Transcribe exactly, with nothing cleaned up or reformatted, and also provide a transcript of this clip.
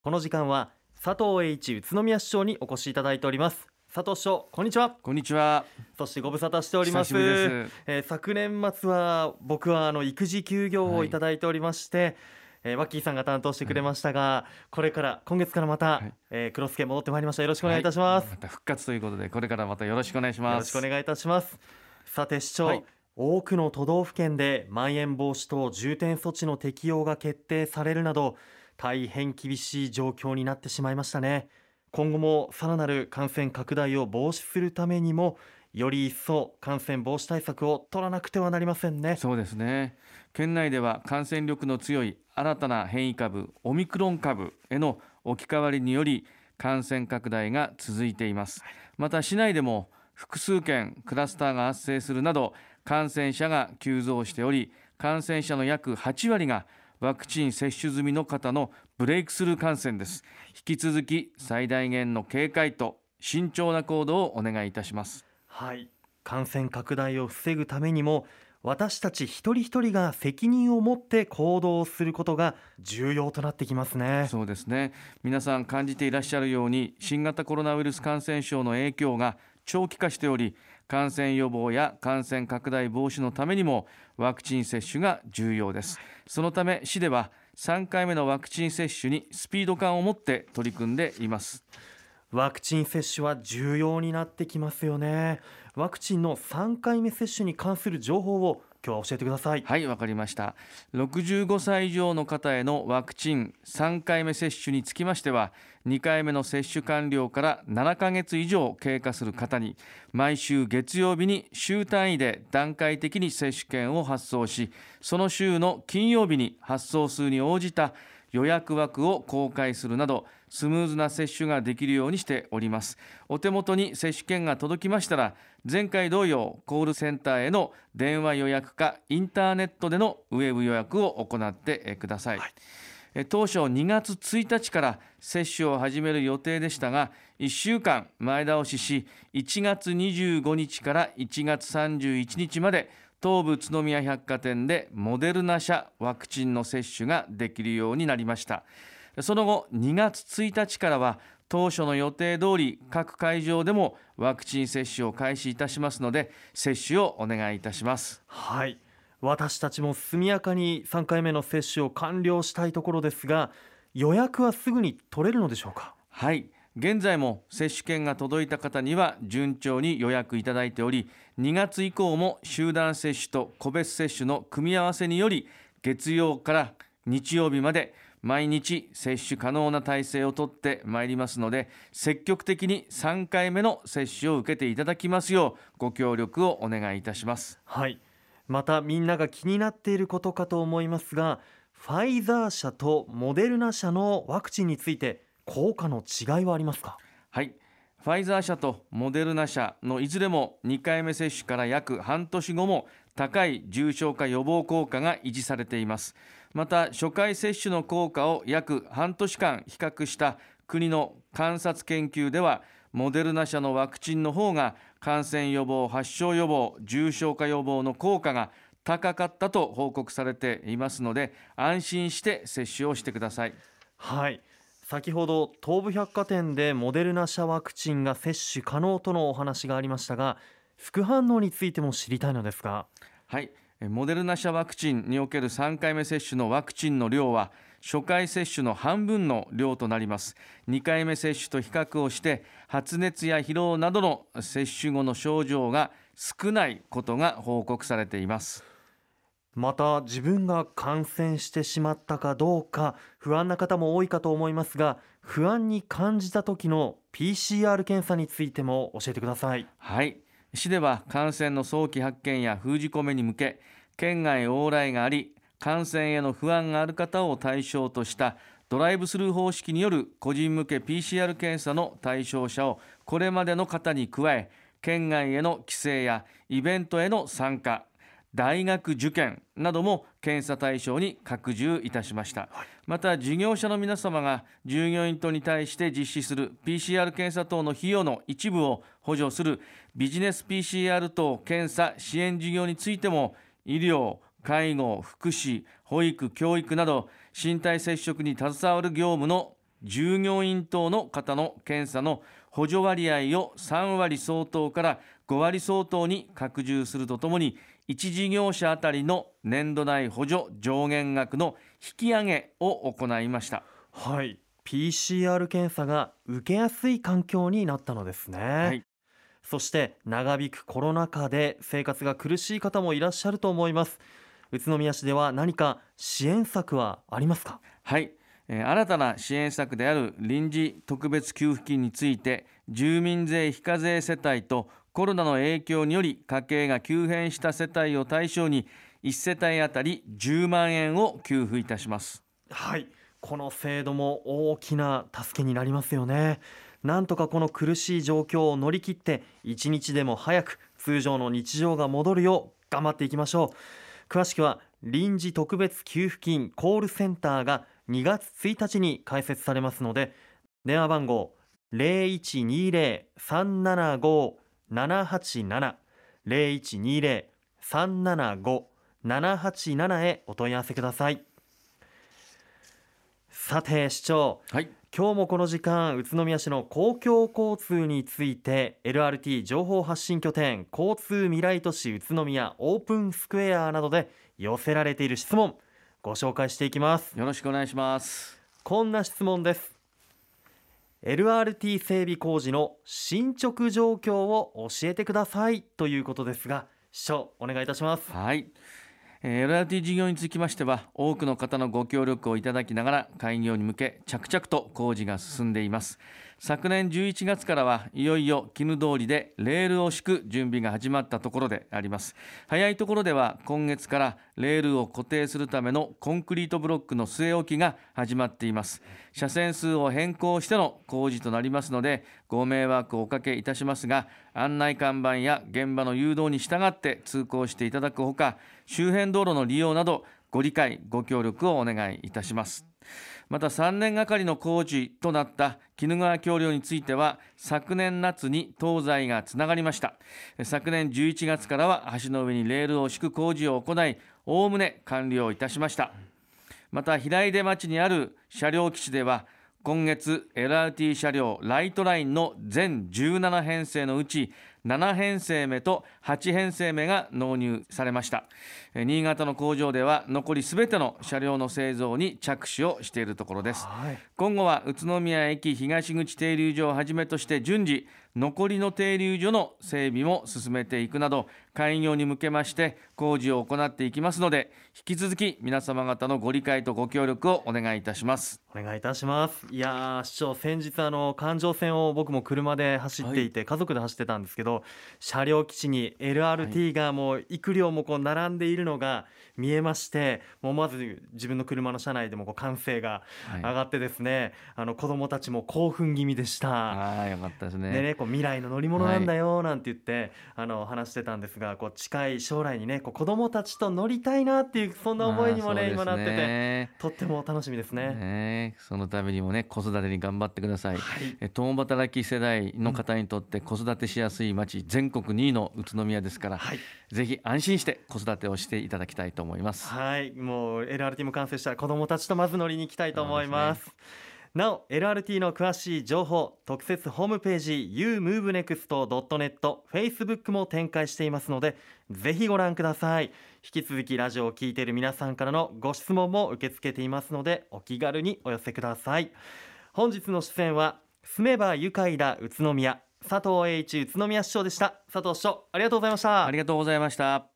この時間は佐藤栄一宇都宮市長にお越しいただいております。佐藤市長、こんにちは。 こんにちは。 そしてご無沙汰しております。 久しぶりです。 えー昨年末は僕はあの育児休業をいただいておりまして、えーワッキーさんが担当してくれましたが、これから今月からまた、 はいえー、クロスケ戻ってまいりました。よろしくお願いいたします。 はい、また復活ということで、これからまたよろしくお願いしよます。 ろしくお願いいたします。さて市長、 はい多くの都道府県でまん延防止等重点措置の適用が決定されるなど大変厳しい状況になってしまいましたね。今後もさらなる感染拡大を防止するためにもより一層感染防止対策を取らなくてはなりませんね。 そうですね。県内では感染力の強い新たな変異株オミクロン株への置き換わりにより感染拡大が続いています。また市内でも複数件クラスターが発生するなど感染者が急増しており、感染者の約はちわりがワクチン接種済みの方のブレイクスルー感染です。引き続き最大限の警戒と慎重な行動をお願いいたします。 はい、感染拡大を防ぐためにも私たち一人一人が責任を持って行動することが重要となってきますね。 そうですね。皆さん感じていらっしゃるように新型コロナウイルス感染症の影響が長期化しており、感染予防や感染拡大防止のためにもワクチン接種が重要です。そのため市ではさんかいめのワクチン接種にスピード感を持って取り組んでいます。 ワクチン接種は重要になってきますよね。ワクチンのさんかいめ接種に関する情報を今日は教えてください。 はい、わかりました。ろくじゅうごさい以上の方へのワクチンさんかいめ接種につきましては、にかいめの接種完了からななかげつ以上経過する方に毎週月曜日に週単位で段階的に接種券を発送し、その週の金曜日に発送数に応じた予約枠を公開するなどスムーズな接種ができるようにしております。お手元に接種券が届きましたら、前回同様コールセンターへの電話予約かインターネットでのウェブ予約を行ってください。はい、当初にがつついたちから接種を始める予定でしたが、いっしゅうかん前倒ししいちがつにじゅうごにちからいちがつさんじゅういちにちまで東武宇都宮百貨店でモデルナ社ワクチンの接種ができるようになりました。その後にがつついたちからは当初の予定通り各会場でもワクチン接種を開始いたしますので、接種をお願いいたします。 はい、私たちも速やかにさんかいめの接種を完了したいところですが、予約はすぐに取れるのでしょうか。 はい、現在も接種券が届いた方には順調に予約いただいており、にがつ以降も集団接種と個別接種の組み合わせにより月曜から日曜日まで毎日接種可能な体制をとってまいりますので、積極的にさんかいめの接種を受けていただきますようご協力をお願いいたします。 はい、またみんなが気になっていることかと思いますが、ファイザー社とモデルナ社のワクチンについて効果の違いはありますか。 はい、ファイザー社とモデルナ社のいずれもにかいめ接種から約半年後も高い重症化予防効果が維持されています。また初回接種の効果を約半年間比較した国の観察研究では、モデルナ社のワクチンの方が感染予防、発症予防、重症化予防の効果が高かったと報告されていますので、安心して接種をしてください。 はい、先ほど東武百貨店でモデルナ社ワクチンが接種可能とのお話がありましたが、副反応についても知りたいのですが。 はい、モデルナ社ワクチンにおけるさんかいめ接種のワクチンの量は初回接種の半分の量となります。にかいめ接種と比較をして発熱や疲労などの接種後の症状が少ないことが報告されています。 また自分が感染してしまったかどうか不安な方も多いかと思いますが、不安に感じた時の ピーシーアール 検査についても教えてください。 はい、市では感染の早期発見や封じ込めに向け、県外往来があり感染への不安がある方を対象としたドライブスルー方式による個人向け ピーシーアール 検査の対象者をこれまでの方に加え、県外への帰省やイベントへの参加、大学受験なども検査対象に拡充いたしました。また事業者の皆様が従業員等に対して実施する ピーシーアール 検査等の費用の一部を補助するビジネス ピーシーアール 等検査支援事業についても、医療、介護、福祉、保育、教育など身体接触に携わる業務の従業員等の方の検査の補助割合をさんわり相当からごわり相当に拡充するとともに、いち事業者あたりの年度内補助上限額の引き上げを行いました。 はい、ピーシーアール 検査が受けやすい環境になったのですね。はい、そして長引くコロナ禍で生活が苦しい方もいらっしゃると思います。宇都宮市では何か支援策はありますか？ はい、えー、新たな支援策である臨時特別給付金について、住民税非課税世帯とコロナの影響により家計が急変した世帯を対象にいち世帯あたりじゅうまんえんを給付いたします。 はい、この制度も大きな助けになりますよね。なんとかこの苦しい状況を乗り切って一日でも早く通常の日常が戻るよう頑張っていきましょう。詳しくは臨時特別給付金コールセンターがにがつついたちに開設されますので、電話番号 ゼロいちにゼロ さんななご ななはちなな ゼロいちにゼロ さんななご ななはちなな へお問い合わせください。さて市長、はい、今日もこの時間宇都宮市の公共交通について エルアールティー 情報発信拠点交通未来都市宇都宮オープンスクエアなどで寄せられている質問ご紹介していきます。 よろしくお願いします。 こんな質問です。 エルアールティー 整備工事の進捗状況を教えてくださいということですが、市長お願いいたします。 はい、エルアールティー 事業につきましては多くの方のご協力をいただきながら開業に向け着々と工事が進んでいます。昨年じゅういちがつからはいよいよ絹通りでレールを敷く準備が始まったところであります。早いところでは今月からレールを固定するためのコンクリートブロックの据え置きが始まっています。車線数を変更しての工事となりますのでご迷惑をおかけいたしますが、案内看板や現場の誘導に従って通行していただくほか、周辺道路の利用などご理解ご協力をお願いいたします。またさんねんがかりの工事となった鬼怒川橋梁については昨年夏に東西がつながりました。昨年じゅういちがつからは橋の上にレールを敷く工事を行いおおむね完了いたしました。また平出町にある車両基地では今月 エルアールティー 車両ライトラインの全じゅうななへんせいのうちななへんせいめとはちへんせいめが納入されました。新潟の工場では残りすべての車両の製造に着手をしているところです。はい、今後は宇都宮駅東口停留所をはじめとして順次残りの停留所の整備も進めていくなど開業に向けまして工事を行っていきますので、引き続き皆様方のご理解とご協力をお願いいたします。 お願いいたします。いや市長、先日あの環状線を僕も車で走っていて、はい、家族で走ってたんですけど、車両基地に エルアールティー がもう幾両もこう並んでいるのが見えまして、もうまず自分の車の車内でもこう歓声が上がってですね、はい、あの子どもたちも興奮気味でした。 あ、よかったですね。 でね、こう未来の乗り物なんだよなんて言って、はい、あの話してたんですが、こう近い将来にねこう子どもたちと乗りたいなっていうそんな思いにも ね, ね今なっててとっても楽しみですね。 ね、そのためにもね子育てに頑張ってください。はい、共働き世代の方にとって子育てしやすい町、うん、全国にいの宇都宮ですから、はい、ぜひ安心して子育てをしていただきたいと思います。 はい、もう エルアールティー も完成したら子どもたちとまず乗りに行きたいと思います。なお エルアールティー の詳しい情報特設ホームページ ユームーブネクストドットネット Facebook も展開していますのでぜひご覧ください。引き続きラジオを聞いている皆さんからのご質問も受け付けていますのでお気軽にお寄せください。本日の出演は住めば愉快だ宇都宮佐藤栄一宇都宮市長でした。佐藤市長ありがとうございました。 ありがとうございました。